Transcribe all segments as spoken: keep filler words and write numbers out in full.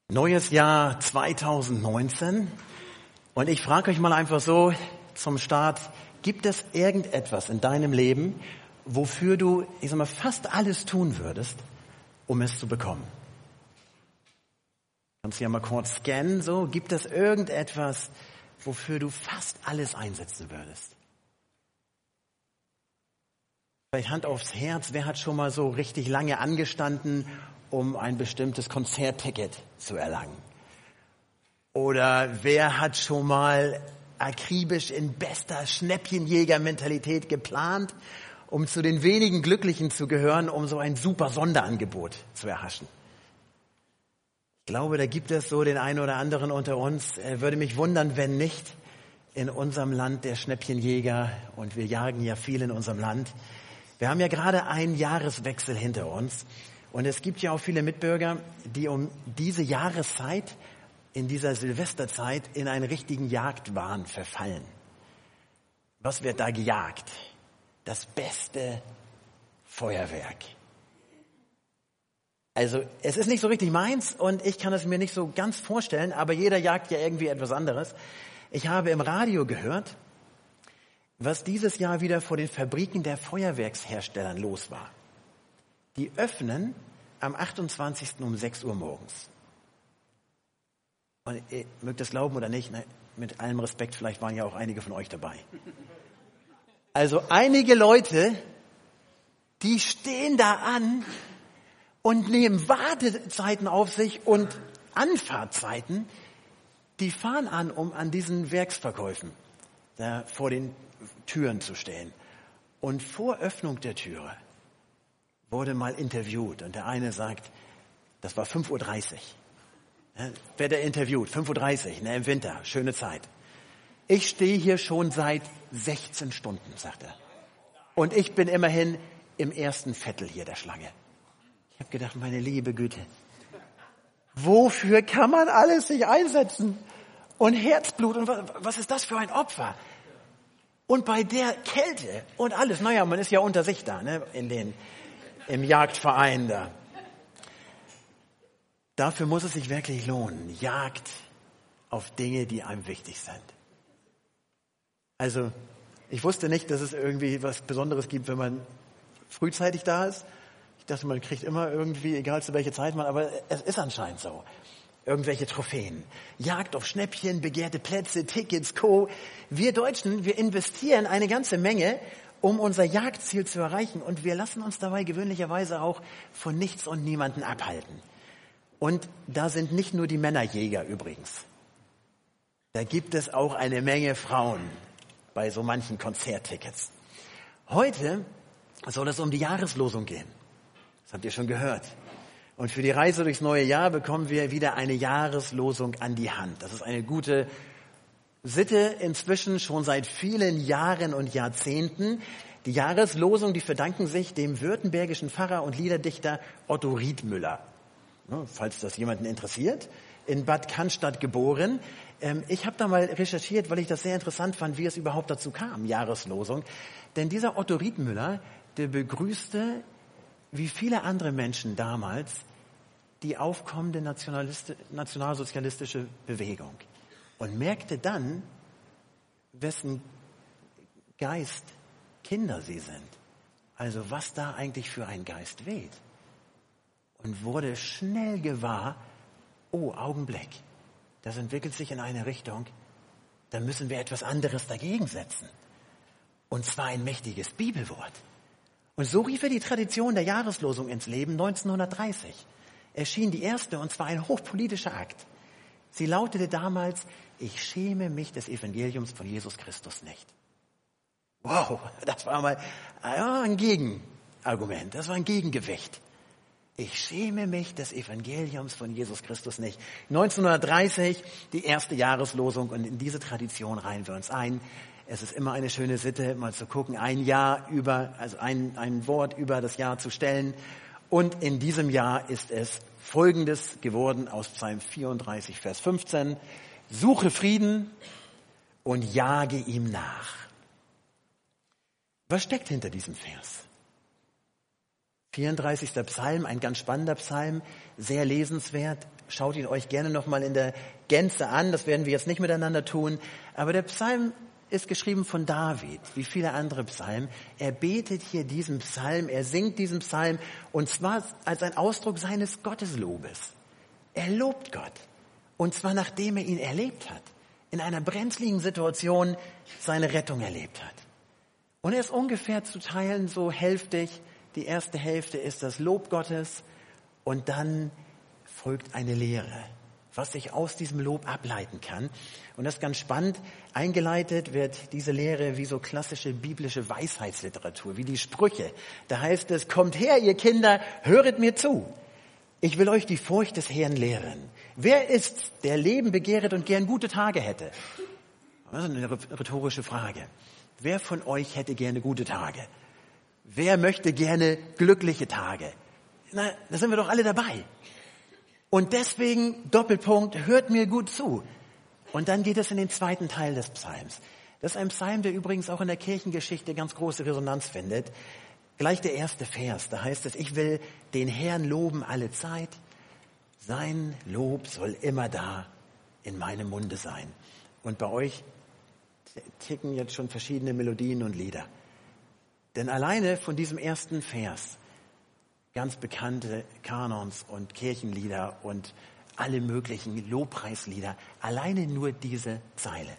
Neues Jahr zwanzig neunzehn und ich frage euch mal einfach so zum Start, gibt es irgendetwas in deinem Leben, wofür du, ich sag mal, fast alles tun würdest, um es zu bekommen? Kannst du ja mal kurz scannen, so, gibt es irgendetwas, wofür du fast alles einsetzen würdest? Vielleicht Hand aufs Herz, wer hat schon mal so richtig lange angestanden, um ein bestimmtes Konzertticket zu erlangen? Oder wer hat schon mal akribisch in bester Schnäppchenjäger-Mentalität geplant, um zu den wenigen Glücklichen zu gehören, um so ein super Sonderangebot zu erhaschen? Ich glaube, da gibt es so den einen oder anderen unter uns. Er würde mich wundern, wenn nicht in unserem Land der Schnäppchenjäger, und wir jagen ja viel in unserem Land. Wir haben ja gerade einen Jahreswechsel hinter uns. Und es gibt ja auch viele Mitbürger, die um diese Jahreszeit, in dieser Silvesterzeit, in einen richtigen Jagdwahn verfallen. Was wird da gejagt? Das beste Feuerwerk. Also es ist nicht so richtig meins und ich kann es mir nicht so ganz vorstellen, aber jeder jagt ja irgendwie etwas anderes. Ich habe im Radio gehört, was dieses Jahr wieder vor den Fabriken der Feuerwerksherstellern los war. Die öffnen am achtundzwanzigsten um sechs Uhr morgens. Und ihr mögt das glauben oder nicht, ne, mit allem Respekt, vielleicht waren ja auch einige von euch dabei. Also einige Leute, die stehen da an und nehmen Wartezeiten auf sich und Anfahrtzeiten. Die fahren an, um an diesen Werksverkäufen da vor den Türen zu stehen. Und vor Öffnung der Türe wurde mal interviewt und der eine sagt, das war fünf Uhr dreißig. Ja, wird er interviewt, fünf Uhr dreißig, ne, im Winter, schöne Zeit. Ich stehe hier schon seit sechzehn Stunden, sagt er. Und ich bin immerhin im ersten Viertel hier der Schlange. Ich habe gedacht, meine liebe Güte, wofür kann man alles sich einsetzen? Und Herzblut, und was, was ist das für ein Opfer? Und bei der Kälte und alles, naja, man ist ja unter sich da, ne, in den im Jagdverein da. Dafür muss es sich wirklich lohnen. Jagd auf Dinge, die einem wichtig sind. Also, ich wusste nicht, dass es irgendwie was Besonderes gibt, wenn man frühzeitig da ist. Ich dachte, man kriegt immer irgendwie, egal zu welcher Zeit man, aber es ist anscheinend so. Irgendwelche Trophäen. Jagd auf Schnäppchen, begehrte Plätze, Tickets, Co. Wir Deutschen, wir investieren eine ganze Menge, um unser Jagdziel zu erreichen. Und wir lassen uns dabei gewöhnlicherweise auch von nichts und niemanden abhalten. Und da sind nicht nur die Männerjäger übrigens. Da gibt es auch eine Menge Frauen bei so manchen Konzerttickets. Heute soll es um die Jahreslosung gehen. Das habt ihr schon gehört. Und für die Reise durchs neue Jahr bekommen wir wieder eine Jahreslosung an die Hand. Das ist eine gute Sitte inzwischen schon seit vielen Jahren und Jahrzehnten. Die Jahreslosung, die verdanken sich dem württembergischen Pfarrer und Liederdichter Otto Riethmüller. Falls das jemanden interessiert, in Bad Cannstatt geboren. Ich habe da mal recherchiert, weil ich das sehr interessant fand, wie es überhaupt dazu kam, Jahreslosung. Denn dieser Otto Riethmüller, der begrüßte, wie viele andere Menschen damals, die aufkommende nationalsozialistische Bewegung. Und merkte dann, wessen Geist Kinder sie sind. Also was da eigentlich für ein Geist weht. Und wurde schnell gewahr, oh, Augenblick, das entwickelt sich in eine Richtung, da müssen wir etwas anderes dagegen setzen. Und zwar ein mächtiges Bibelwort. Und so rief er die Tradition der Jahreslosung ins Leben. neunzehnhundertdreißig erschien die erste, und zwar ein hochpolitischer Akt. Sie lautete damals, ich schäme mich des Evangeliums von Jesus Christus nicht. Wow, das war mal ja, ein Gegenargument, das war ein Gegengewicht. Ich schäme mich des Evangeliums von Jesus Christus nicht. neunzehnhundertdreißig, die erste Jahreslosung, und in diese Tradition reihen wir uns ein. Es ist immer eine schöne Sitte, mal zu gucken, ein Jahr über, also ein, ein Wort über das Jahr zu stellen. Und in diesem Jahr ist es Folgendes geworden aus Psalm vierunddreißig, Vers fünfzehn. Suche Frieden und jage ihm nach. Was steckt hinter diesem Vers? vierunddreißigster Psalm, ein ganz spannender Psalm, sehr lesenswert. schaut ihn euch gerne nochmal in der Gänze an. Das werden wir jetzt nicht miteinander tun. Aber der Psalm ist geschrieben von David, wie viele andere Psalmen. Er betet hier diesen Psalm, er singt diesen Psalm und zwar als ein Ausdruck seines Gotteslobes. Er lobt Gott und zwar nachdem er ihn erlebt hat, in einer brenzligen Situation seine Rettung erlebt hat. Und er ist ungefähr zu teilen so hälftig. Die erste Hälfte ist das Lob Gottes und dann folgt eine Lehre, was sich aus diesem Lob ableiten kann. Und das ist ganz spannend. Eingeleitet wird diese Lehre wie so klassische biblische Weisheitsliteratur, wie die Sprüche. Da heißt es, kommt her, ihr Kinder, höret mir zu. Ich will euch die Furcht des Herrn lehren. Wer ist, der Leben begehret und gern gute Tage hätte? Das ist eine rhetorische Frage. Wer von euch hätte gerne gute Tage? Wer möchte gerne glückliche Tage? Na, da sind wir doch alle dabei. Und deswegen, Doppelpunkt, hört mir gut zu. Und dann geht es in den zweiten Teil des Psalms. Das ist ein Psalm, der übrigens auch in der Kirchengeschichte ganz große Resonanz findet. Gleich der erste Vers, da heißt es, ich will den Herrn loben alle Zeit. Sein Lob soll immer da in meinem Munde sein. Und bei euch ticken jetzt schon verschiedene Melodien und Lieder. Denn alleine von diesem ersten Vers, ganz bekannte Kanons und Kirchenlieder und alle möglichen Lobpreislieder, alleine nur diese Zeile.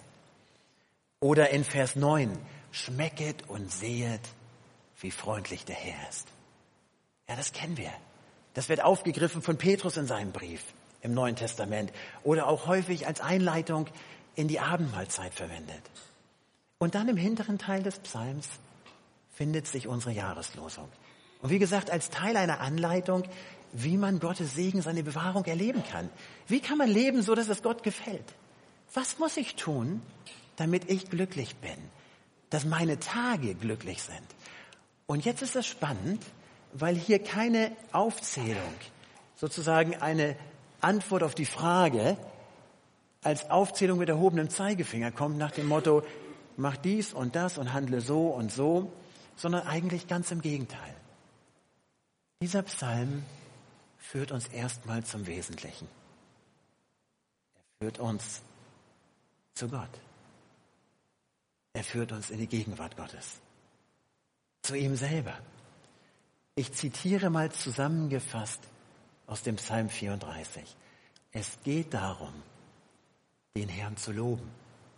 Oder in Vers neun, schmecket und sehet, wie freundlich der Herr ist. Ja, das kennen wir. Das wird aufgegriffen von Petrus in seinem Brief im Neuen Testament oder auch häufig als Einleitung in die Abendmahlzeit verwendet. Und dann im hinteren Teil des Psalms findet sich unsere Jahreslosung. Und wie gesagt, als Teil einer Anleitung, wie man Gottes Segen, seine Bewahrung erleben kann. Wie kann man leben, so dass es Gott gefällt? Was muss ich tun, damit ich glücklich bin? Dass meine Tage glücklich sind? Und jetzt ist das spannend, weil hier keine Aufzählung, sozusagen eine Antwort auf die Frage, als Aufzählung mit erhobenem Zeigefinger kommt nach dem Motto, mach dies und das und handle so und so, sondern eigentlich ganz im Gegenteil. Dieser Psalm führt uns erstmal zum Wesentlichen. Er führt uns zu Gott. Er führt uns in die Gegenwart Gottes. Zu ihm selber. Ich zitiere mal zusammengefasst aus dem Psalm vierunddreißig. Es geht darum, den Herrn zu loben,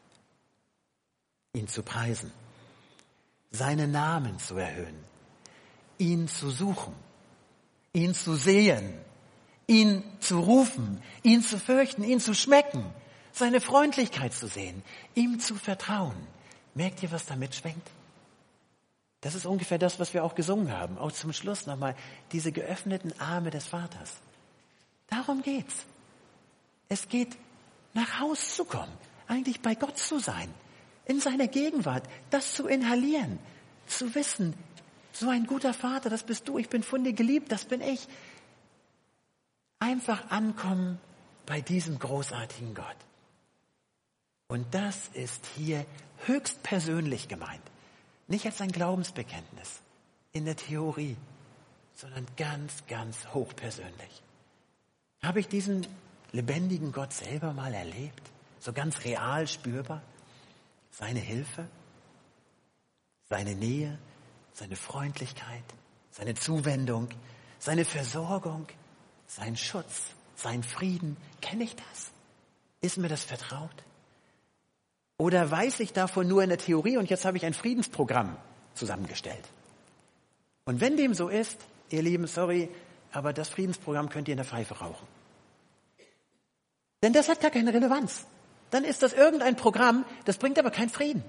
ihn zu preisen, seinen Namen zu erhöhen, ihn zu suchen, ihn zu sehen, ihn zu rufen, ihn zu fürchten, ihn zu schmecken, seine Freundlichkeit zu sehen, ihm zu vertrauen. Merkt ihr, was da mitschwingt? Das ist ungefähr das, was wir auch gesungen haben. Auch zum Schluss nochmal diese geöffneten Arme des Vaters. Darum geht's. Es geht, nach Haus zu kommen, eigentlich bei Gott zu sein, in seiner Gegenwart, das zu inhalieren, zu wissen, so ein guter Vater, das bist du, ich bin von dir geliebt, das bin ich. Einfach ankommen bei diesem großartigen Gott. Und das ist hier höchst persönlich gemeint. Nicht als ein Glaubensbekenntnis in der Theorie, sondern ganz, ganz hochpersönlich. Habe ich diesen lebendigen Gott selber mal erlebt? So ganz real spürbar? Seine Hilfe, seine Nähe, seine Freundlichkeit, seine Zuwendung, seine Versorgung, sein Schutz, sein Frieden. Kenne ich das? Ist mir das vertraut? Oder weiß ich davon nur in der Theorie und jetzt habe ich ein Friedensprogramm zusammengestellt? Und wenn dem so ist, ihr Lieben, sorry, aber das Friedensprogramm könnt ihr in der Pfeife rauchen. Denn das hat gar keine Relevanz. Dann ist das irgendein Programm, das bringt aber keinen Frieden.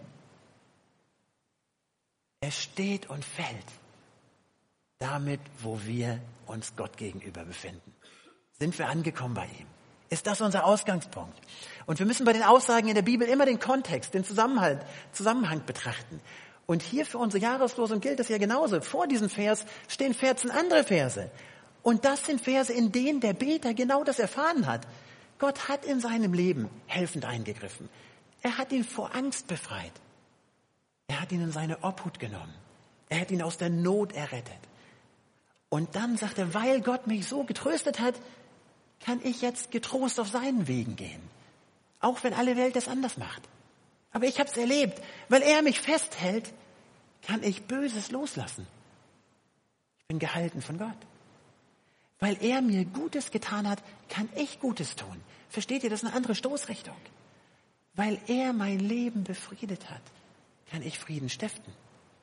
Es steht und fällt damit, wo wir uns Gott gegenüber befinden. Sind wir angekommen bei ihm? Ist das unser Ausgangspunkt? Und wir müssen bei den Aussagen in der Bibel immer den Kontext, den Zusammenhalt, Zusammenhang betrachten. Und hier für unsere Jahreslosung gilt es ja genauso. Vor diesem Vers stehen vierzehn andere Verse. Und das sind Verse, in denen der Beter genau das erfahren hat. Gott hat in seinem Leben helfend eingegriffen. Er hat ihn vor Angst befreit. Er hat ihn in seine Obhut genommen. Er hat ihn aus der Not errettet. Und dann sagt er, weil Gott mich so getröstet hat, kann ich jetzt getrost auf seinen Wegen gehen. Auch wenn alle Welt es anders macht. Aber ich habe es erlebt. Weil er mich festhält, kann ich Böses loslassen. Ich bin gehalten von Gott. Weil er mir Gutes getan hat, kann ich Gutes tun. Versteht ihr, das ist eine andere Stoßrichtung. Weil er mein Leben befriedet hat, kann ich Frieden stiften.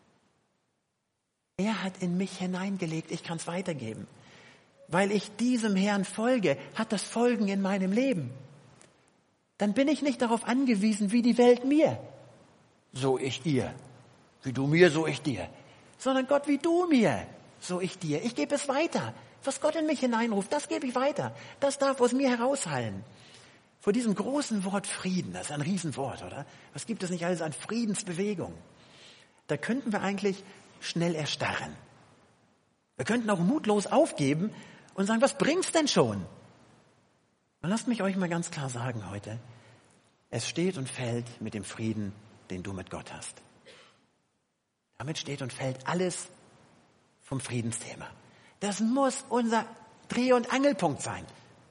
Er hat in mich hineingelegt, ich kann es weitergeben. Weil ich diesem Herrn folge, hat das Folgen in meinem Leben. Dann bin ich nicht darauf angewiesen, wie die Welt mir. So ich dir. Wie du mir, so ich dir. Sondern Gott, wie du mir, so ich dir. Ich gebe es weiter. Was Gott in mich hineinruft, das gebe ich weiter. Das darf aus mir heraushallen. Vor diesem großen Wort Frieden, das ist ein Riesenwort, oder? Was gibt es nicht alles an Friedensbewegung? Da könnten wir eigentlich schnell erstarren. Wir könnten auch mutlos aufgeben und sagen, was bringt's denn schon? Und lasst mich euch mal ganz klar sagen heute, es steht und fällt mit dem Frieden, den du mit Gott hast. Damit steht und fällt alles vom Friedensthema. Das muss unser Dreh- und Angelpunkt sein.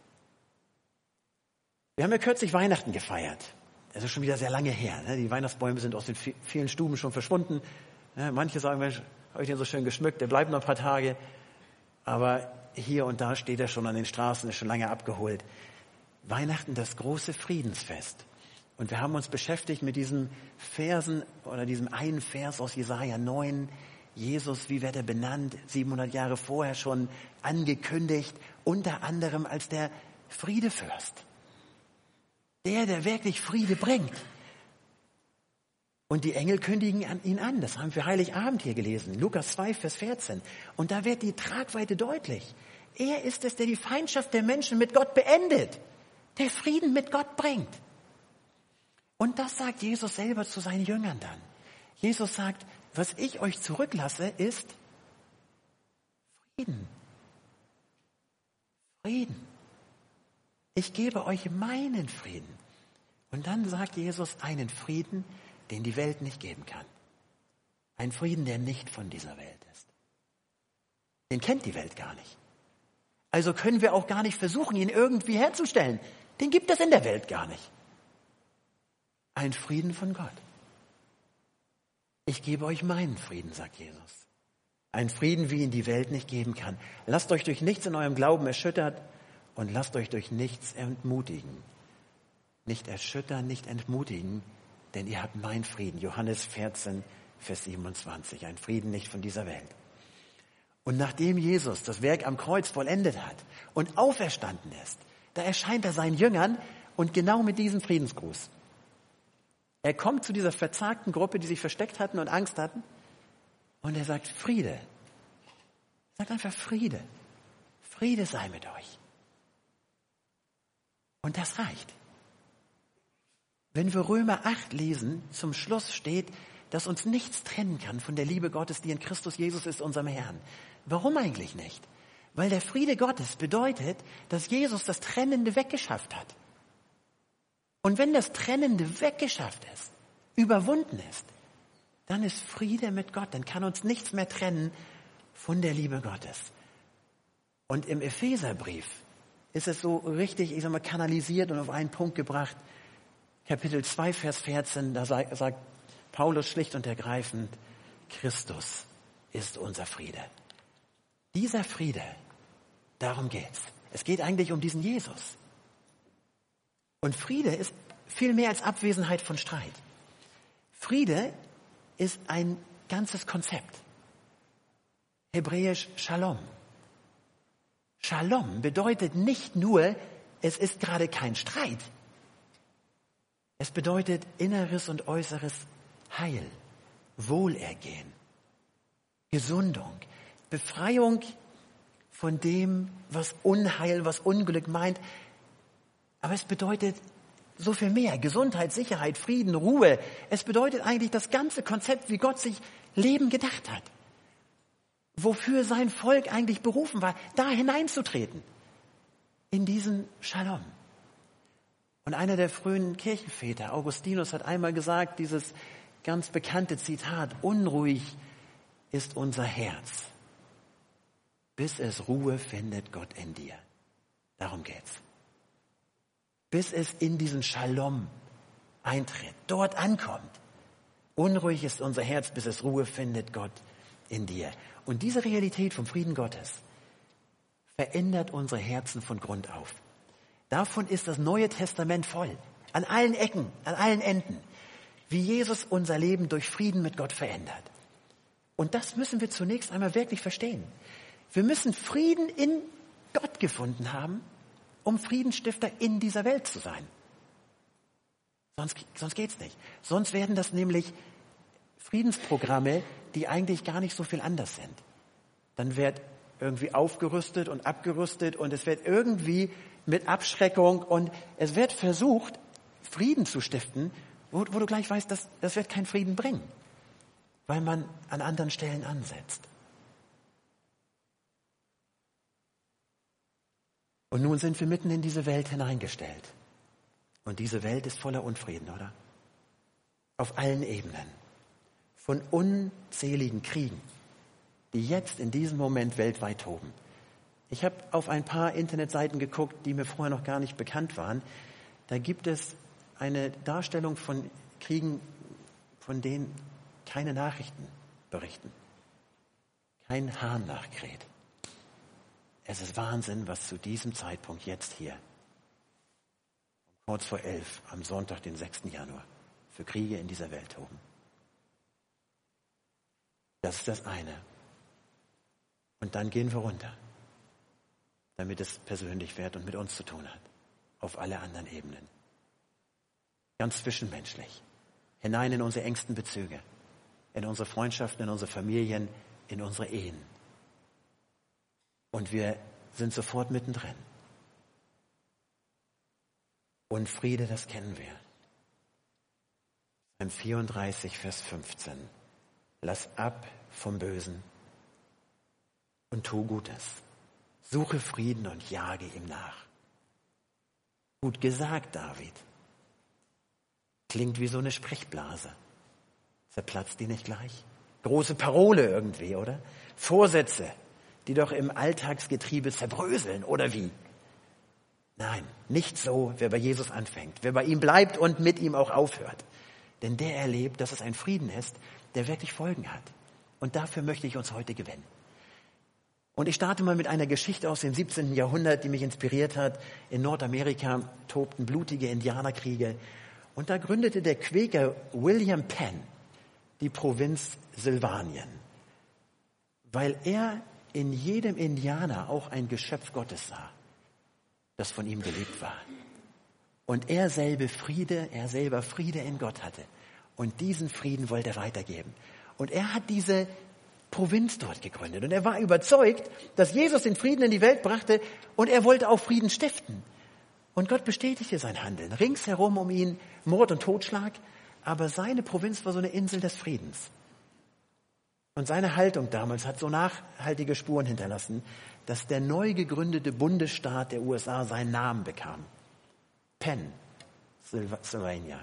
Wir haben ja kürzlich Weihnachten gefeiert. Das ist schon wieder sehr lange her. Ne? Die Weihnachtsbäume sind aus den vielen Stuben schon verschwunden. Ne? Manche sagen, Mensch, habe ich den so schön geschmückt, der bleibt noch ein paar Tage. Aber hier und da steht er schon an den Straßen, ist schon lange abgeholt. Weihnachten, das große Friedensfest. Und wir haben uns beschäftigt mit diesen Versen oder diesem einen Vers aus Jesaja neun. Jesus, wie wird er benannt? siebenhundert Jahre vorher schon angekündigt, unter anderem als der Friedefürst. Der, der wirklich Friede bringt. Und die Engel kündigen an ihn an. Das haben wir Heiligabend hier gelesen. Lukas zwei, Vers vierzehn. Und da wird die Tragweite deutlich. Er ist es, der die Feindschaft der Menschen mit Gott beendet. Der Frieden mit Gott bringt. Und das sagt Jesus selber zu seinen Jüngern dann. Jesus sagt, was ich euch zurücklasse, ist Frieden. Frieden. Ich gebe euch meinen Frieden. Und dann sagt Jesus einen Frieden, den die Welt nicht geben kann. Ein Frieden, der nicht von dieser Welt ist. Den kennt die Welt gar nicht. Also können wir auch gar nicht versuchen, ihn irgendwie herzustellen. Den gibt es in der Welt gar nicht. Ein Frieden von Gott. Ich gebe euch meinen Frieden, sagt Jesus. Ein Frieden, wie ihn die Welt nicht geben kann. Lasst euch durch nichts in eurem Glauben erschüttert und lasst euch durch nichts entmutigen. Nicht erschüttern, nicht entmutigen, denn ihr habt meinen Frieden. Johannes vierzehn, Vers siebenundzwanzig. Ein Frieden nicht von dieser Welt. Und nachdem Jesus das Werk am Kreuz vollendet hat und auferstanden ist, da erscheint er seinen Jüngern und genau mit diesem Friedensgruß. Er kommt zu dieser verzagten Gruppe, die sich versteckt hatten und Angst hatten, und er sagt Friede. Er sagt einfach Friede. Friede sei mit euch. Und das reicht. Wenn wir Römer acht lesen, zum Schluss steht, dass uns nichts trennen kann von der Liebe Gottes, die in Christus Jesus ist, unserem Herrn. Warum eigentlich nicht? Weil der Friede Gottes bedeutet, dass Jesus das Trennende weggeschafft hat. Und wenn das Trennende weggeschafft ist, überwunden ist, dann ist Friede mit Gott. Dann kann uns nichts mehr trennen von der Liebe Gottes. Und im Epheserbrief ist es so richtig, ich sag mal, kanalisiert und auf einen Punkt gebracht. Kapitel zwei, Vers vierzehn, da sagt Paulus schlicht und ergreifend, Christus ist unser Friede. Dieser Friede, darum geht's. Es geht eigentlich um diesen Jesus. Und Friede ist viel mehr als Abwesenheit von Streit. Friede ist ein ganzes Konzept. Hebräisch Shalom. Shalom bedeutet nicht nur, es ist gerade kein Streit. Es bedeutet inneres und äußeres Heil, Wohlergehen, Gesundung, Befreiung von dem, was Unheil, was Unglück meint. Aber es bedeutet so viel mehr. Gesundheit, Sicherheit, Frieden, Ruhe. Es bedeutet eigentlich das ganze Konzept, wie Gott sich Leben gedacht hat. Wofür sein Volk eigentlich berufen war, da hineinzutreten. In diesen Shalom. Und einer der frühen Kirchenväter, Augustinus, hat einmal gesagt, dieses ganz bekannte Zitat, unruhig ist unser Herz, bis es Ruhe findet Gott in dir. Darum geht's. Bis es in diesen Shalom eintritt, dort ankommt. Unruhig ist unser Herz, bis es Ruhe findet, Gott, in dir. Und diese Realität vom Frieden Gottes verändert unsere Herzen von Grund auf. Davon ist das Neue Testament voll. An allen Ecken, an allen Enden. Wie Jesus unser Leben durch Frieden mit Gott verändert. Und das müssen wir zunächst einmal wirklich verstehen. Wir müssen Frieden in Gott gefunden haben, um Friedensstifter in dieser Welt zu sein. Sonst, sonst geht's nicht. Sonst werden das nämlich Friedensprogramme, die eigentlich gar nicht so viel anders sind. Dann wird irgendwie aufgerüstet und abgerüstet und es wird irgendwie mit Abschreckung und es wird versucht, Frieden zu stiften, wo, wo du gleich weißt, das, das wird keinen Frieden bringen, weil man an anderen Stellen ansetzt. Und nun sind wir mitten in diese Welt hineingestellt. Und diese Welt ist voller Unfrieden, oder? Auf allen Ebenen. Von unzähligen Kriegen, die jetzt in diesem Moment weltweit toben. Ich habe auf ein paar Internetseiten geguckt, die mir vorher noch gar nicht bekannt waren. Da gibt es eine Darstellung von Kriegen, von denen keine Nachrichten berichten. Kein Hahn nachkräht. Es ist Wahnsinn, was zu diesem Zeitpunkt jetzt hier, kurz vor elf, am Sonntag, den sechsten Januar, für Kriege in dieser Welt toben. Das ist das eine. Und dann gehen wir runter, damit es persönlich wird und mit uns zu tun hat, auf alle anderen Ebenen. Ganz zwischenmenschlich, hinein in unsere engsten Bezüge, in unsere Freundschaften, in unsere Familien, in unsere Ehen. Und wir sind sofort mittendrin. Und Friede, das kennen wir. Psalm vierunddreißig, Vers fünfzehn. Lass ab vom Bösen und tu Gutes. Suche Frieden und jage ihm nach. Gut gesagt, David. Klingt wie so eine Sprechblase. Zerplatzt die nicht gleich? Große Parole irgendwie, oder? Vorsätze, die doch im Alltagsgetriebe zerbröseln, oder wie? Nein, nicht so, wer bei Jesus anfängt, wer bei ihm bleibt und mit ihm auch aufhört. Denn der erlebt, dass es ein Frieden ist, der wirklich Folgen hat. Und dafür möchte ich uns heute gewinnen. Und ich starte mal mit einer Geschichte aus dem siebzehnten Jahrhundert, die mich inspiriert hat. In Nordamerika tobten blutige Indianerkriege. Und da gründete der Quäker William Penn die Provinz Sylvanien, weil er in jedem Indianer auch ein Geschöpf Gottes sah, das von ihm geliebt war. Und er selber Friede, er selber Friede in Gott hatte. Und diesen Frieden wollte er weitergeben. Und er hat diese Provinz dort gegründet. Und er war überzeugt, dass Jesus den Frieden in die Welt brachte und er wollte auch Frieden stiften. Und Gott bestätigte sein Handeln. Ringsherum um ihn Mord und Totschlag. Aber seine Provinz war so eine Insel des Friedens. Und seine Haltung damals hat so nachhaltige Spuren hinterlassen, dass der neu gegründete Bundesstaat der U S A seinen Namen bekam. Penn, Sylvania.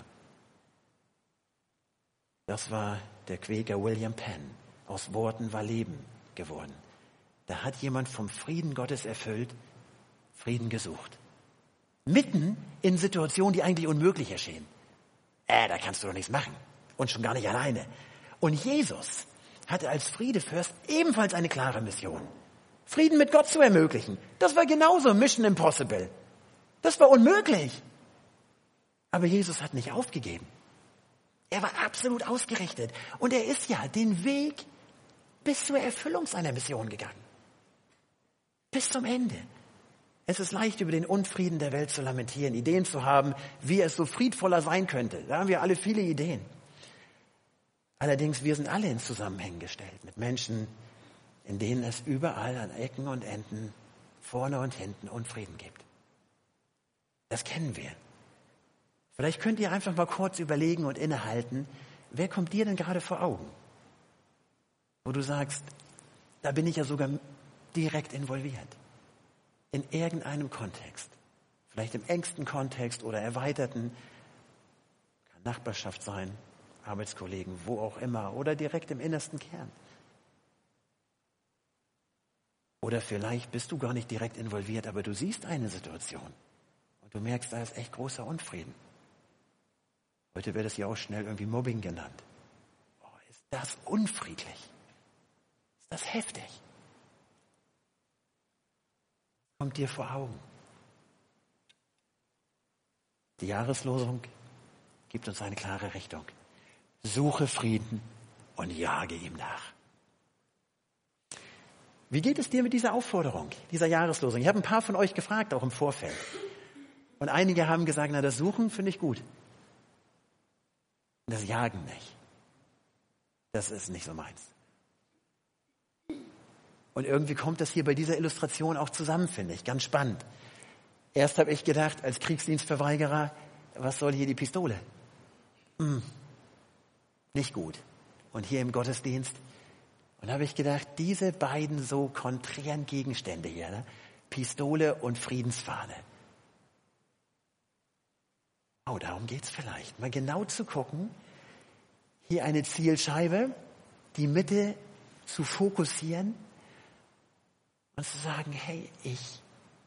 Das war der Quäker William Penn. Aus Worten war Leben geworden. Da hat jemand vom Frieden Gottes erfüllt, Frieden gesucht. Mitten in Situationen, die eigentlich unmöglich erschienen. Äh, da kannst du doch nichts machen. Und schon gar nicht alleine. Und Jesus hatte als Friedefürst ebenfalls eine klare Mission. Frieden mit Gott zu ermöglichen. Das war genauso Mission Impossible. Das war unmöglich. Aber Jesus hat nicht aufgegeben. Er war absolut ausgerichtet. Und er ist ja den Weg bis zur Erfüllung seiner Mission gegangen. Bis zum Ende. Es ist leicht, über den Unfrieden der Welt zu lamentieren, Ideen zu haben, wie es so friedvoller sein könnte. Da haben wir alle viele Ideen. Allerdings, wir sind alle in Zusammenhängen gestellt mit Menschen, in denen es überall an Ecken und Enden, vorne und hinten Unfrieden gibt. Das kennen wir. Vielleicht könnt ihr einfach mal kurz überlegen und innehalten, wer kommt dir denn gerade vor Augen? Wo du sagst, da bin ich ja sogar direkt involviert. In irgendeinem Kontext. Vielleicht im engsten Kontext oder erweiterten. Kann Nachbarschaft sein, Arbeitskollegen, wo auch immer. Oder direkt im innersten Kern. Oder vielleicht bist du gar nicht direkt involviert, aber du siehst eine Situation und du merkst, da ist echt großer Unfrieden. Heute wird es ja auch schnell irgendwie Mobbing genannt. Oh, ist das unfriedlich? Ist das heftig? Kommt dir vor Augen. Die Jahreslosung gibt uns eine klare Richtung. Suche Frieden und jage ihm nach. Wie geht es dir mit dieser Aufforderung, dieser Jahreslosung? Ich habe ein paar von euch gefragt, auch im Vorfeld. Und einige haben gesagt, na, das Suchen finde ich gut. Das Jagen nicht. Das ist nicht so meins. Und irgendwie kommt das hier bei dieser Illustration auch zusammen, finde ich. Ganz spannend. Erst habe ich gedacht, als Kriegsdienstverweigerer, was soll hier die Pistole? Hm, nicht gut. Und hier im Gottesdienst. Und habe ich gedacht, diese beiden so konträren Gegenstände hier, ne? Pistole und Friedensfahne. Oh, darum geht's vielleicht. Mal genau zu gucken, hier eine Zielscheibe, die Mitte zu fokussieren und zu sagen, hey, ich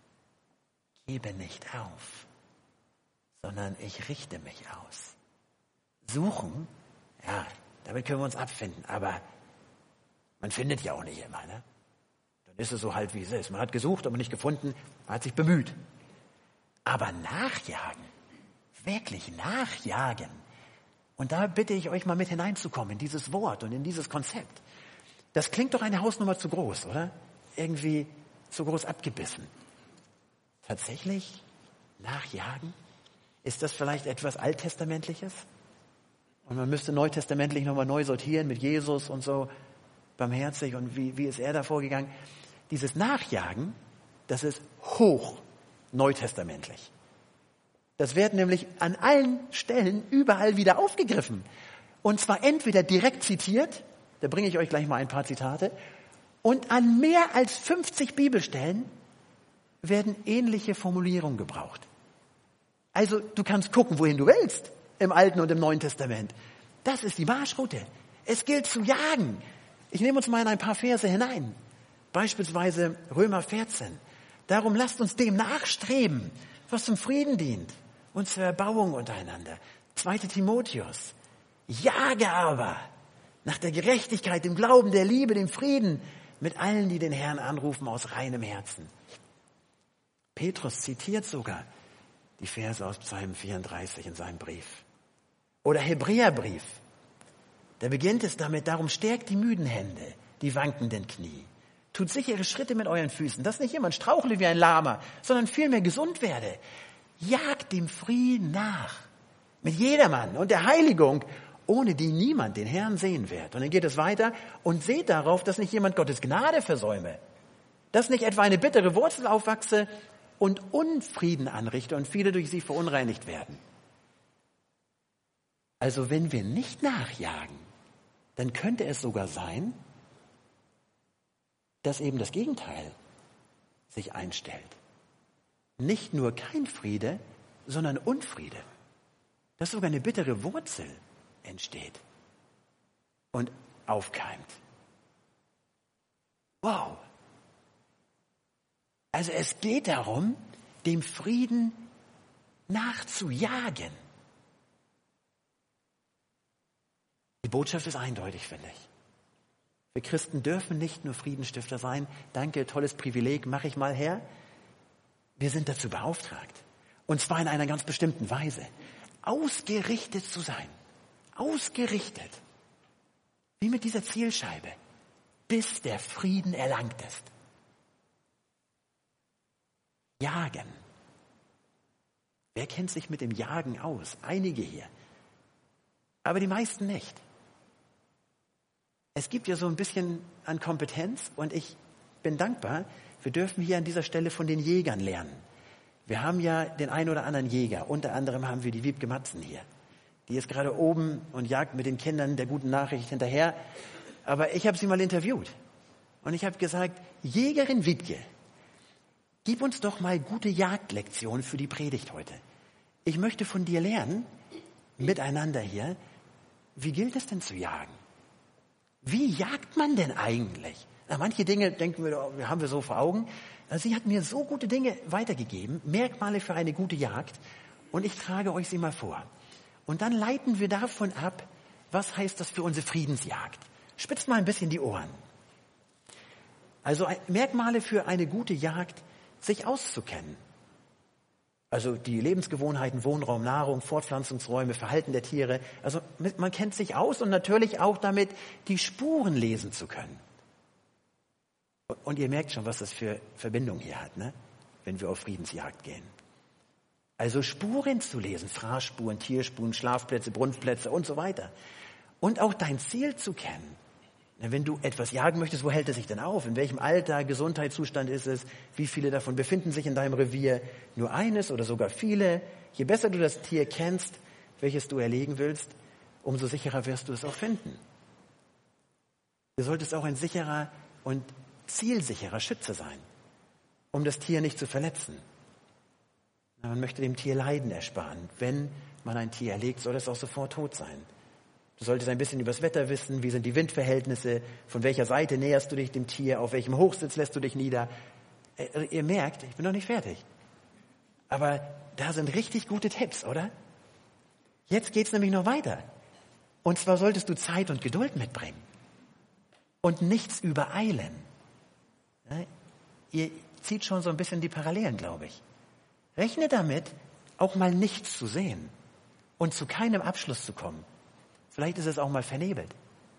gebe nicht auf, sondern ich richte mich aus. Suchen, ja, damit können wir uns abfinden, aber man findet ja auch nicht immer, ne? Dann ist es so halt, wie es ist. Man hat gesucht, aber nicht gefunden, man hat sich bemüht. Aber nachjagen, wirklich nachjagen, und da bitte ich euch mal mit hineinzukommen in dieses Wort und in dieses Konzept. Das klingt doch eine Hausnummer zu groß, oder? Irgendwie zu groß abgebissen. Tatsächlich nachjagen? Ist das vielleicht etwas Alttestamentliches? Und man müsste neutestamentlich nochmal neu sortieren mit Jesus und so barmherzig und wie, wie ist er da vorgegangen? Dieses Nachjagen, das ist hoch neutestamentlich. Das wird nämlich an allen Stellen überall wieder aufgegriffen. Und zwar entweder direkt zitiert, da bringe ich euch gleich mal ein paar Zitate, und an mehr als fünfzig Bibelstellen werden ähnliche Formulierungen gebraucht. Also du kannst gucken, wohin du willst, im Alten und im Neuen Testament. Das ist die Marschroute. Es gilt zu jagen. Ich nehme uns mal in ein paar Verse hinein. Beispielsweise Römer vierzehn. Darum lasst uns dem nachstreben, was zum Frieden dient und zur Erbauung untereinander. zweiter Timotheus. Jage aber nach der Gerechtigkeit, dem Glauben, der Liebe, dem Frieden mit allen, die den Herrn anrufen aus reinem Herzen. Petrus zitiert sogar die Verse aus Psalm vierunddreißig in seinem Brief. Oder Hebräerbrief. Da beginnt es damit, darum stärkt die müden Hände, die wankenden Knie. Tut sichere Schritte mit euren Füßen, dass nicht jemand strauchle wie ein Lahmer, sondern vielmehr gesund werde. Jagt dem Frieden nach, mit jedermann und der Heiligung, ohne die niemand den Herrn sehen wird. Und dann geht es weiter und seht darauf, dass nicht jemand Gottes Gnade versäume, dass nicht etwa eine bittere Wurzel aufwachse und Unfrieden anrichte und viele durch sie verunreinigt werden. Also wenn wir nicht nachjagen, dann könnte es sogar sein, dass eben das Gegenteil sich einstellt. Nicht nur kein Friede, sondern Unfriede. Dass sogar eine bittere Wurzel entsteht und aufkeimt. Wow. Also es geht darum, dem Frieden nachzujagen. Die Botschaft ist eindeutig, finde ich. Wir Christen dürfen nicht nur Friedensstifter sein. Danke, tolles Privileg, mache ich mal her. Wir sind dazu beauftragt. Und zwar in einer ganz bestimmten Weise. Ausgerichtet zu sein. Ausgerichtet. Wie mit dieser Zielscheibe. Bis der Frieden erlangt ist. Jagen. Wer kennt sich mit dem Jagen aus? Einige hier. Aber die meisten nicht. Es gibt ja so ein bisschen an Kompetenz und ich bin dankbar, wir dürfen hier an dieser Stelle von den Jägern lernen. Wir haben ja den einen oder anderen Jäger, unter anderem haben wir die Wiebke Matzen hier. Die ist gerade oben und jagt mit den Kindern der guten Nachricht hinterher. Aber ich habe sie mal interviewt und ich habe gesagt, Jägerin Wiebke, gib uns doch mal gute Jagdlektionen für die Predigt heute. Ich möchte von dir lernen, miteinander hier, wie gilt es denn zu jagen? Wie jagt man denn eigentlich? Na, manche Dinge denken wir, haben wir so vor Augen. Also sie hat mir so gute Dinge weitergegeben, Merkmale für eine gute Jagd. Und ich trage euch sie mal vor. Und dann leiten wir davon ab, was heißt das für unsere Friedensjagd. Spitzt mal ein bisschen die Ohren. Also Merkmale für eine gute Jagd, sich auszukennen. Also die Lebensgewohnheiten, Wohnraum, Nahrung, Fortpflanzungsräume, Verhalten der Tiere. Also man kennt sich aus und natürlich auch damit, die Spuren lesen zu können. Und ihr merkt schon, was das für Verbindung hier hat, ne? Wenn wir auf Friedensjagd gehen. Also Spuren zu lesen, Fraßspuren, Tierspuren, Schlafplätze, Brunftplätze und so weiter. Und auch dein Ziel zu kennen. Wenn du etwas jagen möchtest, wo hält es sich denn auf? In welchem Alter, Gesundheitszustand ist es? Wie viele davon befinden sich in deinem Revier? Nur eines oder sogar viele? Je besser du das Tier kennst, welches du erlegen willst, umso sicherer wirst du es auch finden. Du solltest auch ein sicherer und zielsicherer Schütze sein, um das Tier nicht zu verletzen. Man möchte dem Tier Leiden ersparen. Wenn man ein Tier erlegt, soll es auch sofort tot sein. Du solltest ein bisschen über das Wetter wissen, wie sind die Windverhältnisse, von welcher Seite näherst du dich dem Tier, auf welchem Hochsitz lässt du dich nieder. Äh, ihr merkt, ich bin noch nicht fertig. Aber da sind richtig gute Tipps, oder? Jetzt geht's nämlich noch weiter. Und zwar solltest du Zeit und Geduld mitbringen und nichts übereilen. Ja, ihr zieht schon so ein bisschen die Parallelen, glaube ich. Rechne damit, auch mal nichts zu sehen und zu keinem Abschluss zu kommen. Vielleicht ist es auch mal vernebelt.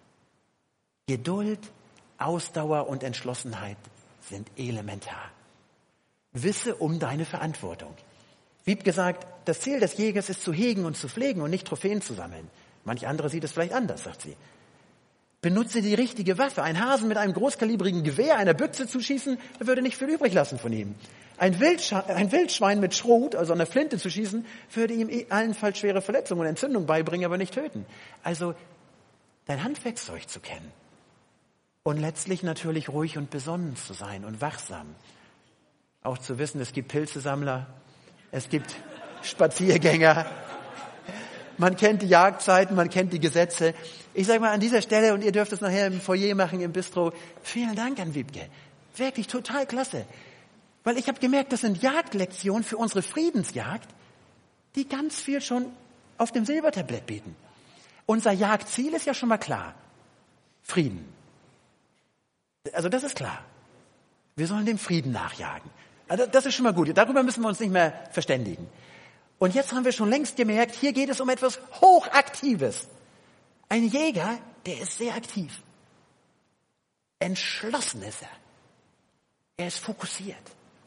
Geduld, Ausdauer und Entschlossenheit sind elementar. Wisse um deine Verantwortung. Wie gesagt, das Ziel des Jägers ist zu hegen und zu pflegen und nicht Trophäen zu sammeln. Manch andere sieht es vielleicht anders, sagt sie. Benutze die richtige Waffe. Ein Hasen mit einem großkalibrigen Gewehr, einer Büchse zu schießen, würde nicht viel übrig lassen von ihm. Ein, Wildscha- ein Wildschwein mit Schrot, also an der Flinte zu schießen, würde ihm allenfalls schwere Verletzungen und Entzündung beibringen, aber nicht töten. Also dein Handwerkszeug zu kennen. Und letztlich natürlich ruhig und besonnen zu sein und wachsam. Auch zu wissen, es gibt Pilzesammler, es gibt Spaziergänger. Man kennt die Jagdzeiten, man kennt die Gesetze. Ich sage mal an dieser Stelle, und ihr dürft es nachher im Foyer machen, im Bistro, vielen Dank an Wiebke. Wirklich total klasse. Weil ich habe gemerkt, das sind Jagdlektionen für unsere Friedensjagd, die ganz viel schon auf dem Silbertablett bieten. Unser Jagdziel ist ja schon mal klar. Frieden. Also das ist klar. Wir sollen dem Frieden nachjagen. Also das ist schon mal gut. Darüber müssen wir uns nicht mehr verständigen. Und jetzt haben wir schon längst gemerkt, hier geht es um etwas Hochaktives. Ein Jäger, der ist sehr aktiv. Entschlossen ist er. Er ist fokussiert.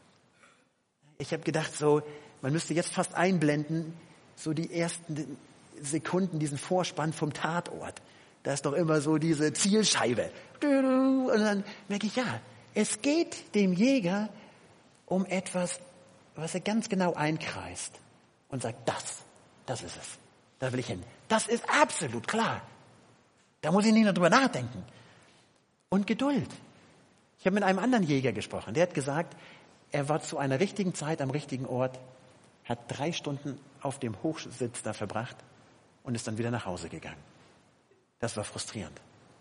Ich habe gedacht, so, man müsste jetzt fast einblenden, so die ersten Sekunden, diesen Vorspann vom Tatort. Da ist doch immer so diese Zielscheibe. Und dann merke ich, ja, es geht dem Jäger um etwas, was er ganz genau einkreist. Und sagt, das, das ist es. Da will ich hin. Das ist absolut klar. Da muss ich nicht noch drüber nachdenken. Und Geduld. Ich habe mit einem anderen Jäger gesprochen. Der hat gesagt, er war zu einer richtigen Zeit am richtigen Ort, hat drei Stunden auf dem Hochsitz da verbracht und ist dann wieder nach Hause gegangen. Das war frustrierend.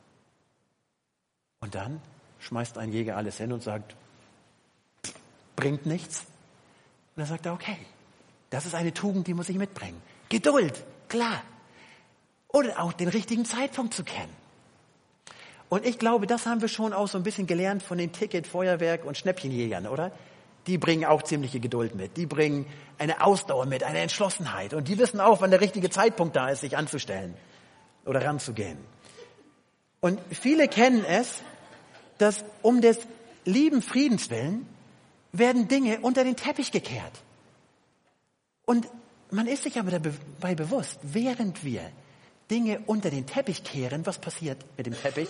Und dann schmeißt ein Jäger alles hin und sagt, bringt nichts. Und dann sagt er, okay. Das ist eine Tugend, die muss ich mitbringen. Geduld, klar. Oder auch den richtigen Zeitpunkt zu kennen. Und ich glaube, das haben wir schon auch so ein bisschen gelernt von den Ticket-, Feuerwerk- und Schnäppchenjägern, oder? Die bringen auch ziemliche Geduld mit. Die bringen eine Ausdauer mit, eine Entschlossenheit. Und die wissen auch, wann der richtige Zeitpunkt da ist, sich anzustellen oder ranzugehen. Und viele kennen es, dass um des lieben Friedens willen werden Dinge unter den Teppich gekehrt. Und man ist sich aber dabei bewusst, während wir Dinge unter den Teppich kehren, was passiert mit dem Teppich?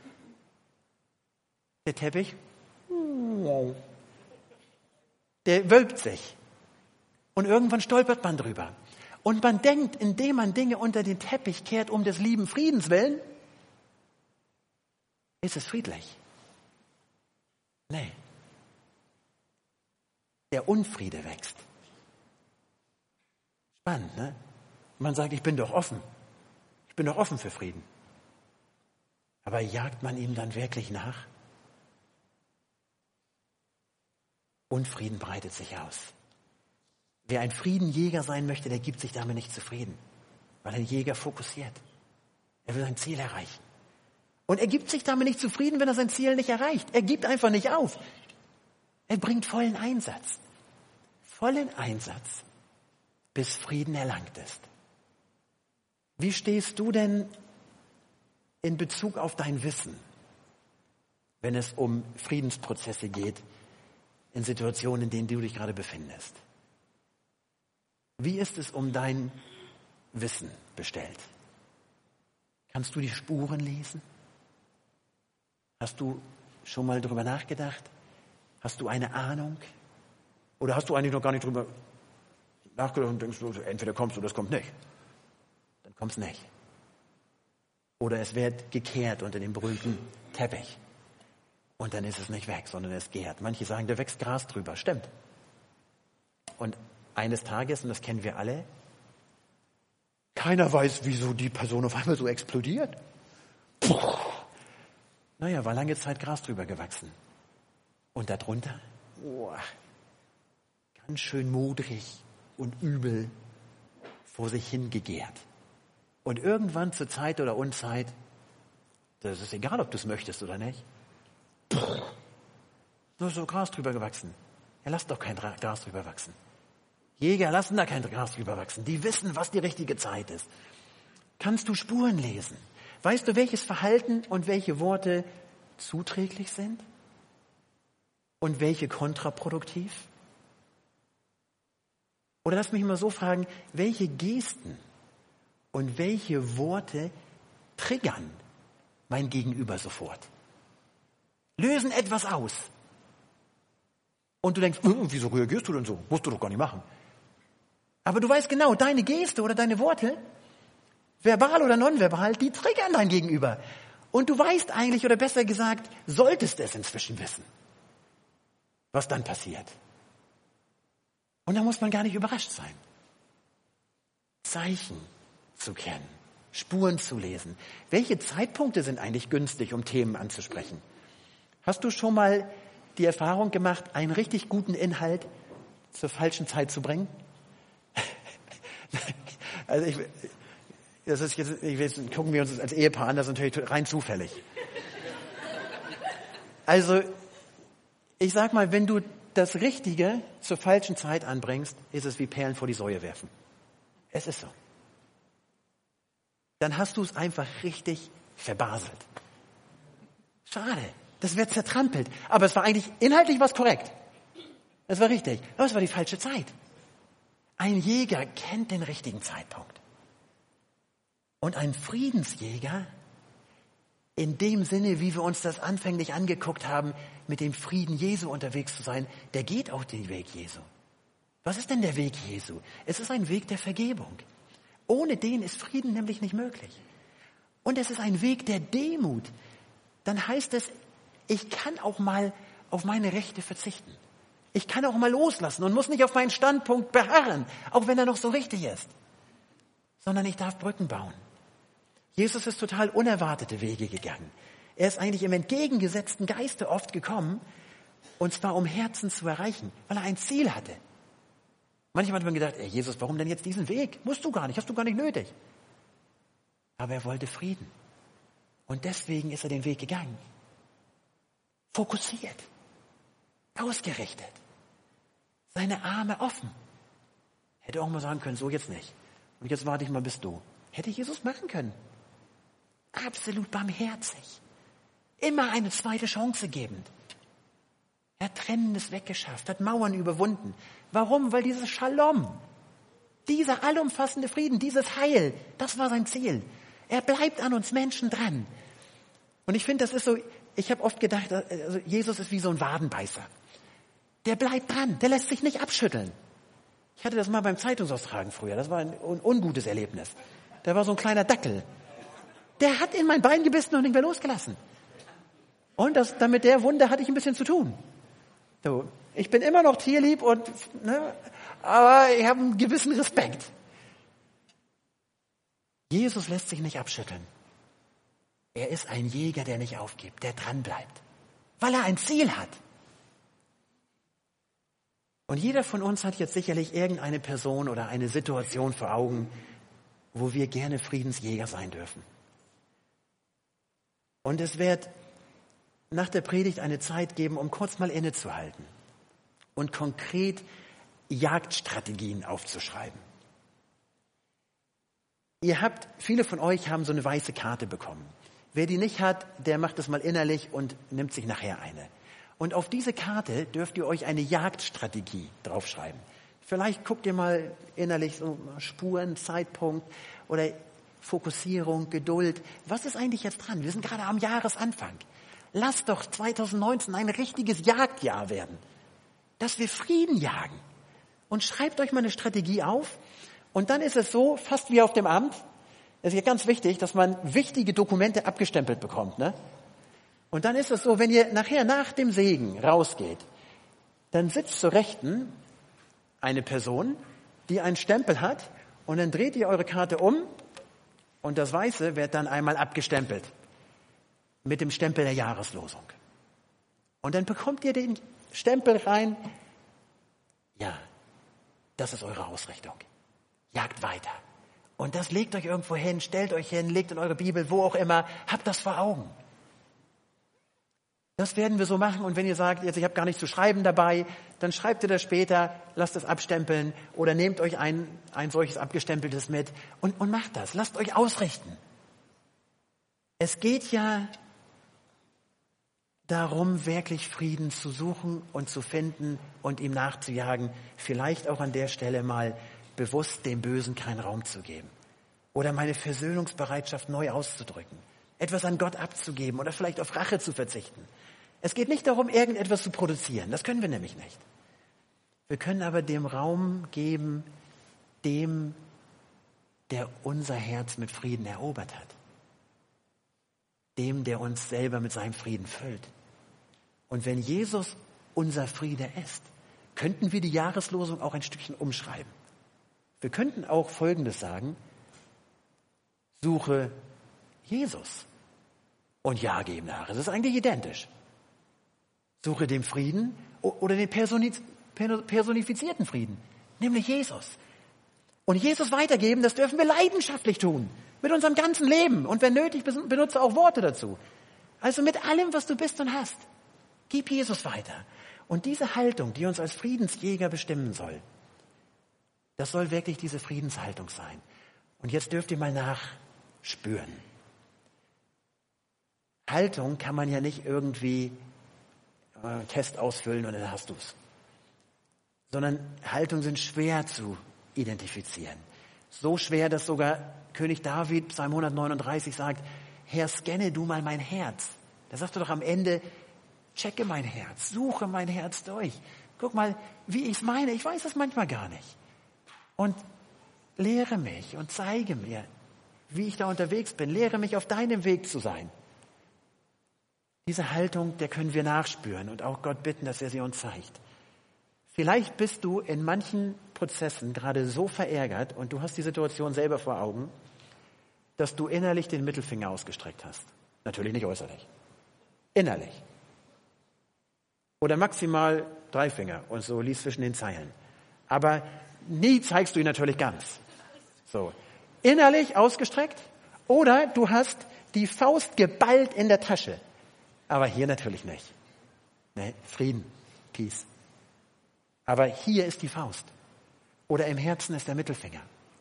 Der Teppich, der wölbt sich. Und irgendwann stolpert man drüber. Und man denkt, indem man Dinge unter den Teppich kehrt, um des lieben Friedens willen, ist es friedlich. Nee. Der Unfriede wächst. Spannend, ne? Man sagt, ich bin doch offen. Ich bin doch offen für Frieden. Aber jagt man ihm dann wirklich nach? Unfrieden breitet sich aus. Wer ein Friedenjäger sein möchte, der gibt sich damit nicht zufrieden, weil ein Jäger fokussiert. Er will sein Ziel erreichen. Und er gibt sich damit nicht zufrieden, wenn er sein Ziel nicht erreicht. Er gibt einfach nicht auf. Er bringt vollen Einsatz. Vollen Einsatz, bis Frieden erlangt ist. Wie stehst du denn in Bezug auf dein Wissen, wenn es um Friedensprozesse geht, in Situationen, in denen du dich gerade befindest? Wie ist es um dein Wissen bestellt? Kannst du die Spuren lesen? Hast du schon mal darüber nachgedacht? Hast du eine Ahnung? Oder hast du eigentlich noch gar nicht darüber nachgedacht und denkst, entweder kommst du oder es kommt nicht? Dann kommt es nicht. Oder es wird gekehrt unter dem berühmten Teppich. Und dann ist es nicht weg, sondern es gärt. Manche sagen, da wächst Gras drüber. Stimmt. Und eines Tages, und das kennen wir alle, keiner weiß, wieso die Person auf einmal so explodiert. Puh. Naja, war lange Zeit Gras drüber gewachsen. Und darunter, oh, ganz schön modrig und übel vor sich hingegärt. Und irgendwann zur Zeit oder Unzeit, das ist egal, ob du es möchtest oder nicht, nur so Gras drüber gewachsen. Ja, lass doch kein Gras drüber wachsen. Jäger lassen da kein Gras drüber wachsen. Die wissen, was die richtige Zeit ist. Kannst du Spuren lesen? Weißt du, welches Verhalten und welche Worte zuträglich sind? Und welche kontraproduktiv? Oder lass mich mal so fragen, welche Gesten und welche Worte triggern mein Gegenüber sofort? Lösen etwas aus. Und du denkst, wieso reagierst du denn so? Musst du doch gar nicht machen. Aber du weißt genau, deine Geste oder deine Worte, verbal oder nonverbal, die triggern dein Gegenüber. Und du weißt eigentlich, oder besser gesagt, solltest es inzwischen wissen, was dann passiert. Und da muss man gar nicht überrascht sein. Zeichen zu kennen, Spuren zu lesen. Welche Zeitpunkte sind eigentlich günstig, um Themen anzusprechen? Hast du schon mal die Erfahrung gemacht, einen richtig guten Inhalt zur falschen Zeit zu bringen? Also ich, das ist jetzt, ich will, jetzt gucken wir uns das als Ehepaar an, das ist natürlich rein zufällig. Also ich sag mal, wenn du das Richtige zur falschen Zeit anbringst, ist es wie Perlen vor die Säue werfen. Es ist so. Dann hast du es einfach richtig verbaselt. Schade. Das wird zertrampelt. Aber es war eigentlich inhaltlich was korrekt. Es war richtig. Aber es war die falsche Zeit. Ein Jäger kennt den richtigen Zeitpunkt. Und ein Friedensjäger, in dem Sinne, wie wir uns das anfänglich angeguckt haben, mit dem Frieden Jesu unterwegs zu sein, der geht auch den Weg Jesu. Was ist denn der Weg Jesu? Es ist ein Weg der Vergebung. Ohne den ist Frieden nämlich nicht möglich. Und es ist ein Weg der Demut. Dann heißt es, ich kann auch mal auf meine Rechte verzichten. Ich kann auch mal loslassen und muss nicht auf meinen Standpunkt beharren, auch wenn er noch so richtig ist. Sondern ich darf Brücken bauen. Jesus ist total unerwartete Wege gegangen. Er ist eigentlich im entgegengesetzten Geiste oft gekommen, und zwar um Herzen zu erreichen, weil er ein Ziel hatte. Manchmal hat man gedacht, ey Jesus, warum denn jetzt diesen Weg? Musst du gar nicht, hast du gar nicht nötig. Aber er wollte Frieden. Und deswegen ist er den Weg gegangen. Fokussiert. Ausgerichtet. Seine Arme offen. Hätte auch mal sagen können, so jetzt nicht. Und jetzt warte ich mal bis du. Hätte Jesus machen können. Absolut barmherzig. Immer eine zweite Chance gebend. Er hat Trennendes weggeschafft, hat Mauern überwunden. Warum? Weil dieses Shalom, dieser allumfassende Frieden, dieses Heil, das war sein Ziel. Er bleibt an uns Menschen dran. Und ich finde, das ist so, ich habe oft gedacht, also Jesus ist wie so ein Wadenbeißer. Der bleibt dran, der lässt sich nicht abschütteln. Ich hatte das mal beim Zeitungsaustragen früher, das war ein ungutes Erlebnis. Da war so ein kleiner Dackel. Der hat in mein Bein gebissen und nicht mehr losgelassen. Und das, dann mit der Wunde hatte ich ein bisschen zu tun. So, ich bin immer noch tierlieb, und, ne, aber ich habe einen gewissen Respekt. Jesus lässt sich nicht abschütteln. Er ist ein Jäger, der nicht aufgibt, der dran bleibt, weil er ein Ziel hat. Und jeder von uns hat jetzt sicherlich irgendeine Person oder eine Situation vor Augen, wo wir gerne Friedensjäger sein dürfen. Und es wird nach der Predigt eine Zeit geben, um kurz mal innezuhalten und konkret Jagdstrategien aufzuschreiben. Ihr habt, viele von euch haben so eine weiße Karte bekommen. Wer die nicht hat, der macht es mal innerlich und nimmt sich nachher eine. Und auf diese Karte dürft ihr euch eine Jagdstrategie draufschreiben. Vielleicht guckt ihr mal innerlich so Spuren, Zeitpunkt oder Fokussierung, Geduld. Was ist eigentlich jetzt dran? Wir sind gerade am Jahresanfang. Lasst doch zwanzig neunzehn ein richtiges Jagdjahr werden, dass wir Frieden jagen. Und schreibt euch mal eine Strategie auf. Und dann ist es so, fast wie auf dem Amt, es ist ja ganz wichtig, dass man wichtige Dokumente abgestempelt bekommt, ne? Und dann ist es so, wenn ihr nachher nach dem Segen rausgeht, dann sitzt zur Rechten eine Person, die einen Stempel hat, und dann dreht ihr eure Karte um und das Weiße wird dann einmal abgestempelt mit dem Stempel der Jahreslosung. Und dann bekommt ihr den Stempel rein, ja, das ist eure Ausrichtung. Jagt weiter. Und das legt euch irgendwo hin, stellt euch hin, legt in eure Bibel, wo auch immer, habt das vor Augen. Das werden wir so machen. Und wenn ihr sagt, jetzt ich habe gar nichts zu schreiben dabei, dann schreibt ihr das später, lasst es abstempeln oder nehmt euch ein, ein solches abgestempeltes mit und, und macht das. Lasst euch ausrichten. Es geht ja darum, wirklich Frieden zu suchen und zu finden und ihm nachzujagen. Vielleicht auch an der Stelle mal bewusst dem Bösen keinen Raum zu geben. Oder meine Versöhnungsbereitschaft neu auszudrücken. Etwas an Gott abzugeben oder vielleicht auf Rache zu verzichten. Es geht nicht darum, irgendetwas zu produzieren. Das können wir nämlich nicht. Wir können aber dem Raum geben, dem, der unser Herz mit Frieden erobert hat. Dem, der uns selber mit seinem Frieden füllt. Und wenn Jesus unser Friede ist, könnten wir die Jahreslosung auch ein Stückchen umschreiben. Wir könnten auch Folgendes sagen: Suche Jesus und jage ihm nach. Es ist eigentlich identisch. Suche den Frieden oder den personifizierten Frieden, nämlich Jesus. Und Jesus weitergeben, das dürfen wir leidenschaftlich tun, mit unserem ganzen Leben. Und wenn nötig, benutze auch Worte dazu. Also mit allem, was du bist und hast. Gib Jesus weiter. Und diese Haltung, die uns als Friedensjäger bestimmen soll, das soll wirklich diese Friedenshaltung sein. Und jetzt dürft ihr mal nachspüren. Haltung kann man ja nicht irgendwie äh, einen Test ausfüllen und dann hast du es. Sondern Haltungen sind schwer zu identifizieren. So schwer, dass sogar König David, Psalm hundertneununddreißig, sagt, Herr, scanne du mal mein Herz. Da sagst du doch am Ende, checke mein Herz, suche mein Herz durch. Guck mal, wie ich es meine. Ich weiß es manchmal gar nicht. Und lehre mich und zeige mir, wie ich da unterwegs bin. Lehre mich, auf deinem Weg zu sein. Diese Haltung, der können wir nachspüren und auch Gott bitten, dass er sie uns zeigt. Vielleicht bist du in manchen Prozessen gerade so verärgert und du hast die Situation selber vor Augen, dass du innerlich den Mittelfinger ausgestreckt hast. Natürlich nicht äußerlich. Innerlich. Oder maximal drei Finger und so liest zwischen den Zeilen. Aber nie zeigst du ihn natürlich ganz. So. Innerlich ausgestreckt oder du hast die Faust geballt in der Tasche. Aber hier natürlich nicht. Nee, Frieden, Peace. Aber hier ist die Faust. Oder im Herzen ist der Mittelfinger.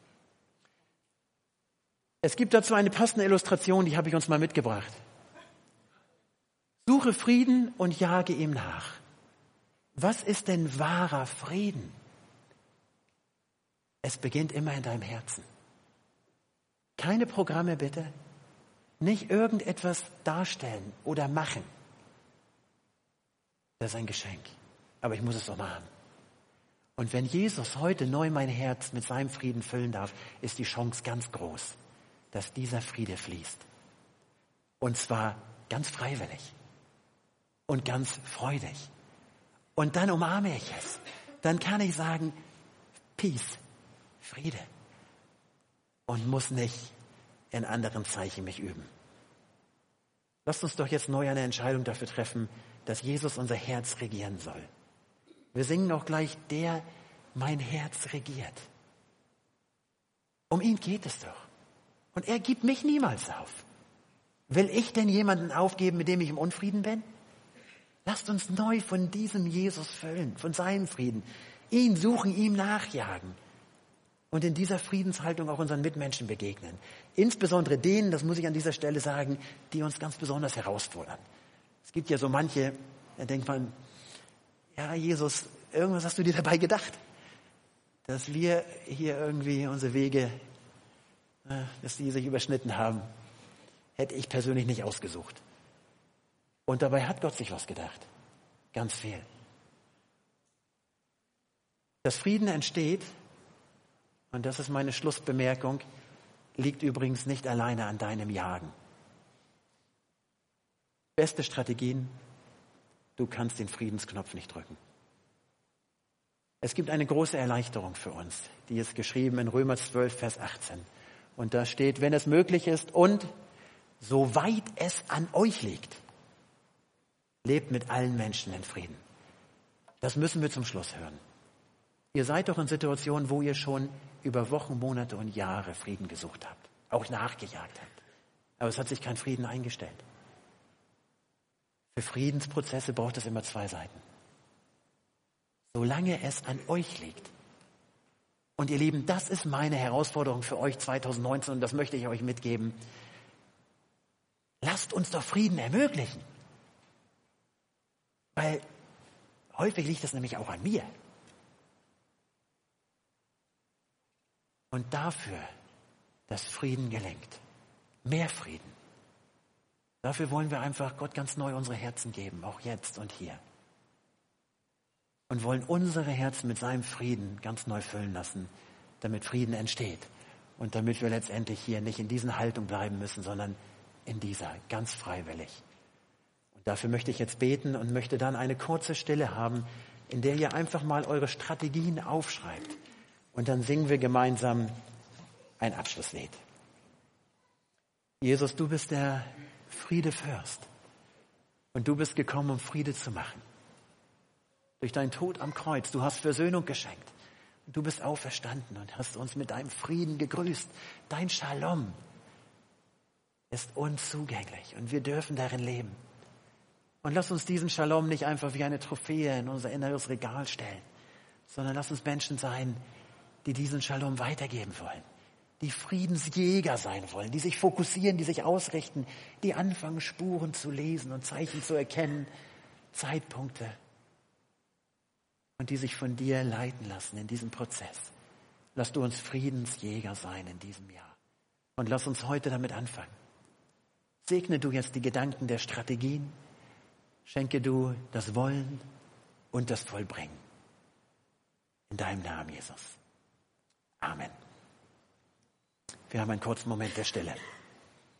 Es gibt dazu eine passende Illustration, die habe ich uns mal mitgebracht. Suche Frieden und jage ihm nach. Was ist denn wahrer Frieden? Es beginnt immer in deinem Herzen. Keine Programme bitte. Nicht irgendetwas darstellen oder machen. Das ist ein Geschenk. Aber ich muss es doch machen. Und wenn Jesus heute neu mein Herz mit seinem Frieden füllen darf, ist die Chance ganz groß, dass dieser Friede fließt. Und zwar ganz freiwillig und ganz freudig. Und dann umarme ich es. Dann kann ich sagen, Peace, Friede. Und muss nicht in anderen Zeichen mich üben. Lasst uns doch jetzt neu eine Entscheidung dafür treffen, dass Jesus unser Herz regieren soll. Wir singen auch gleich, der mein Herz regiert. Um ihn geht es doch. Und er gibt mich niemals auf. Will ich denn jemanden aufgeben, mit dem ich im Unfrieden bin? Lasst uns neu von diesem Jesus füllen, von seinem Frieden. Ihn suchen, ihm nachjagen. Und in dieser Friedenshaltung auch unseren Mitmenschen begegnen. Insbesondere denen, das muss ich an dieser Stelle sagen, die uns ganz besonders herausfordern. Es gibt ja so manche, da denkt man, ja Jesus, irgendwas hast du dir dabei gedacht, dass wir hier irgendwie unsere Wege, dass die sich überschnitten haben, hätte ich persönlich nicht ausgesucht. Und dabei hat Gott sich was gedacht. Ganz viel. Dass Frieden entsteht, und das ist meine Schlussbemerkung, liegt übrigens nicht alleine an deinem Jagen. Beste Strategien, du kannst den Friedensknopf nicht drücken. Es gibt eine große Erleichterung für uns, die ist geschrieben in Römer zwölf, Vers achtzehn. Und da steht, wenn es möglich ist und soweit es an euch liegt, lebt mit allen Menschen in Frieden. Das müssen wir zum Schluss hören. Ihr seid doch in Situationen, wo ihr schon über Wochen, Monate und Jahre Frieden gesucht habt, auch nachgejagt habt. Aber es hat sich kein Frieden eingestellt. Für Friedensprozesse braucht es immer zwei Seiten. Solange es an euch liegt. Und ihr Lieben, das ist meine Herausforderung für euch zwanzig neunzehn und das möchte ich euch mitgeben. Lasst uns doch Frieden ermöglichen. Weil häufig liegt das nämlich auch an mir. Und dafür, dass Frieden gelingt. Mehr Frieden. Dafür wollen wir einfach Gott ganz neu unsere Herzen geben, auch jetzt und hier. Und wollen unsere Herzen mit seinem Frieden ganz neu füllen lassen, damit Frieden entsteht. Und damit wir letztendlich hier nicht in diesen Haltung bleiben müssen, sondern in dieser, ganz freiwillig. Und dafür möchte ich jetzt beten und möchte dann eine kurze Stille haben, in der ihr einfach mal eure Strategien aufschreibt. Und dann singen wir gemeinsam ein Abschlusslied. Jesus, du bist der Friedefürst. Und du bist gekommen, um Friede zu machen. Durch deinen Tod am Kreuz. Du hast Versöhnung geschenkt. Und du bist auferstanden und hast uns mit deinem Frieden gegrüßt. Dein Shalom ist uns zugänglich und wir dürfen darin leben. Und lass uns diesen Shalom nicht einfach wie eine Trophäe in unser inneres Regal stellen, sondern lass uns Menschen sein, die diesen Shalom weitergeben wollen, die Friedensjäger sein wollen, die sich fokussieren, die sich ausrichten, die anfangen, Spuren zu lesen und Zeichen zu erkennen, Zeitpunkte und die sich von dir leiten lassen in diesem Prozess. Lass du uns Friedensjäger sein in diesem Jahr und lass uns heute damit anfangen. Segne du jetzt die Gedanken der Strategien, schenke du das Wollen und das Vollbringen. In deinem Namen, Jesus. Amen. Wir haben einen kurzen Moment der Stille.